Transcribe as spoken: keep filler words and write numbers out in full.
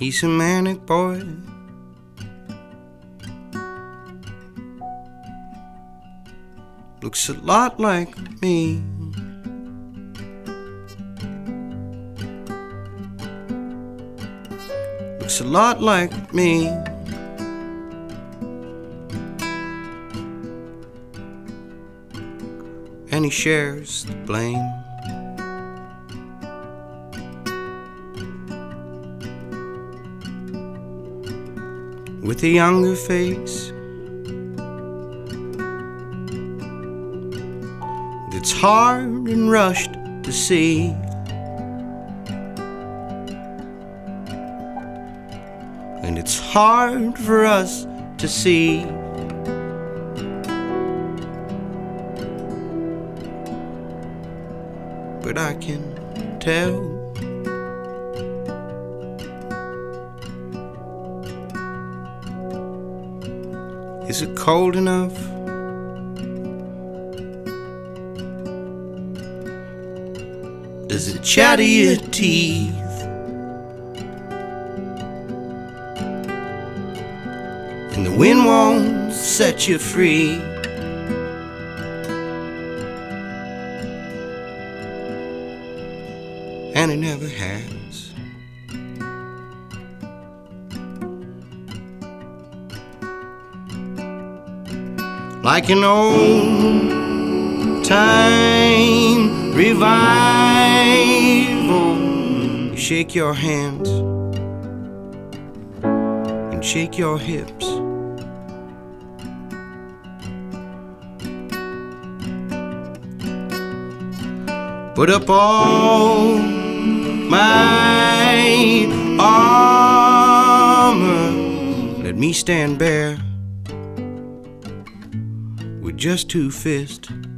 He's a manic boy. Looks a lot like me. Looks a lot like me. And he shares the blame. With a younger face that's hard and rushed to see. And it's hard for us to see. But I can tell. Is it cold enough? Does it chatter your teeth? And the wind won't set you free. And it never has. Like an old time revival, you shake your hands and shake your hips. Put up all my armor, let me stand bare with just two fists.